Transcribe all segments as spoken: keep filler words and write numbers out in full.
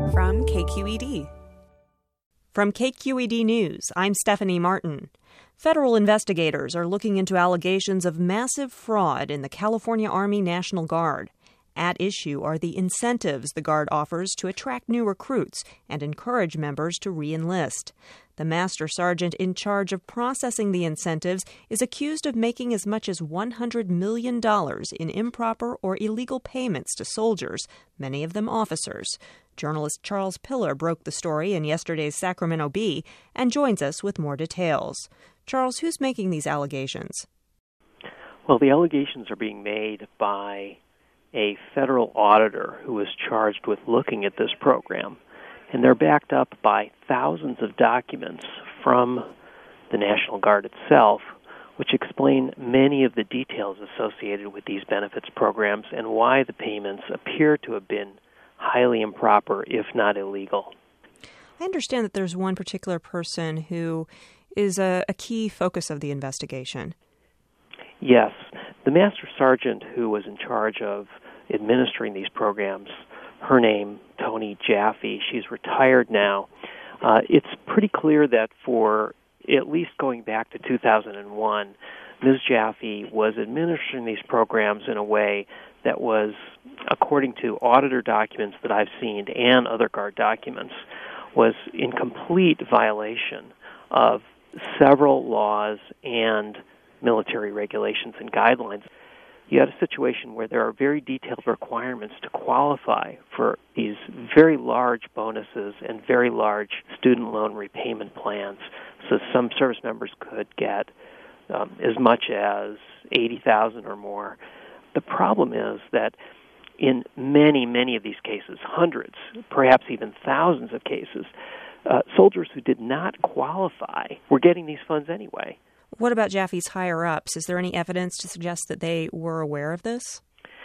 from K Q E D. From K Q E D News, I'm Stephanie Martin. Federal investigators are looking into allegations of massive fraud in the California Army National Guard. At issue are the incentives the Guard offers to attract new recruits and encourage members to re-enlist. The Master Sergeant in charge of processing the incentives is accused of making as much as one hundred million dollars in improper or illegal payments to soldiers, many of them officers. Journalist Charles Pillar broke the story in yesterday's Sacramento Bee and joins us with more details. Charles, who's making these allegations? Well, the allegations are being made by a federal auditor who is charged with looking at this program, and they're backed up by thousands of documents from the National Guard itself, which explain many of the details associated with these benefits programs and why the payments appear to have been highly improper, if not illegal. I understand that there's one particular person who is a, a key focus of the investigation. Yes. The Master Sergeant who was in charge of administering these programs, her name, Toni Jaffe, she's retired now. Uh, it's pretty clear that for at least going back to two thousand one, Miz Jaffe was administering these programs in a way that was, according to auditor documents that I've seen and other Guard documents, was in complete violation of several laws and military regulations and guidelines. You had a situation where there are very detailed requirements to qualify for these very large bonuses and very large student loan repayment plans. So some service members could get um, as much as eighty thousand dollars or more. The problem is that in many, many of these cases, hundreds, perhaps even thousands of cases, uh, soldiers who did not qualify were getting these funds anyway. What about Jaffe's higher-ups? Is there any evidence to suggest that they were aware of this?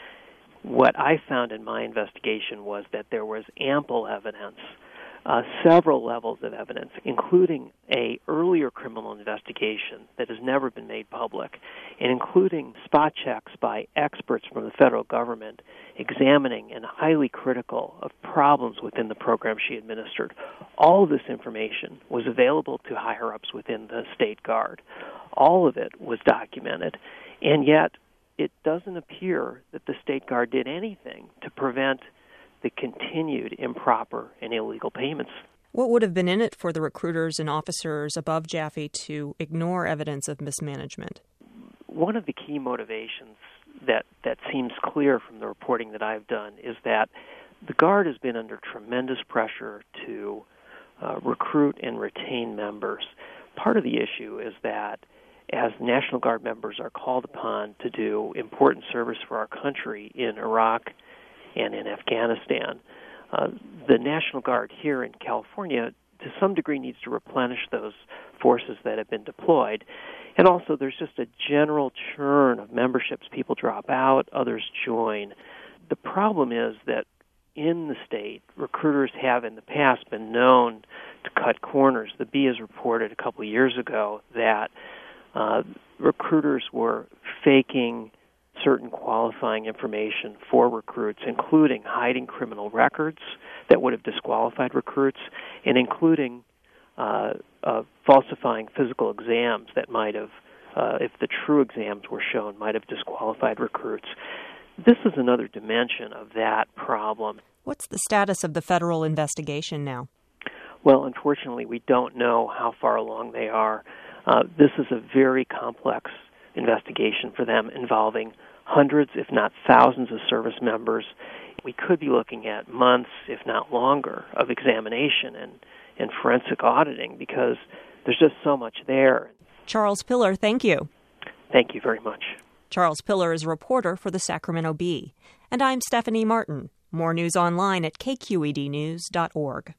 What I found in my investigation was that there was ample evidence, uh, several levels of evidence, including a earlier criminal investigation that has never been made public, and including spot checks by experts from the federal government examining and highly critical of problems within the program she administered. All of this information was available to higher-ups within the State Guard. All of it was documented, and yet it doesn't appear that the State Guard did anything to prevent the continued improper and illegal payments. What would have been in it for the recruiters and officers above Jaffe to ignore evidence of mismanagement? One of the key motivations that, that seems clear from the reporting that I've done is that the Guard has been under tremendous pressure to uh, recruit and retain members. Part of the issue is that as National Guard members are called upon to do important service for our country in Iraq and in Afghanistan, uh, the National Guard here in California to some degree needs to replenish those forces that have been deployed. And also there's just a general churn of memberships. People drop out, others join. The problem is that in the state, recruiters have in the past been known to cut corners. The Bee has reported a couple of years ago that uh, recruiters were faking certain qualifying information for recruits, including hiding criminal records that would have disqualified recruits, and including uh, uh, falsifying physical exams that might have, uh, if the true exams were shown, might have disqualified recruits. This is another dimension of that problem. What's the status of the federal investigation now? Well, unfortunately, we don't know how far along they are. Uh, this is a very complex investigation for them involving hundreds, if not thousands, of service members. We could be looking at months, if not longer, of examination and, and forensic auditing because there's just so much there. Charles Pillar, thank you. Thank you very much. Charles Pillar is a reporter for the Sacramento Bee. And I'm Stephanie Martin. More news online at K Q E D news dot org.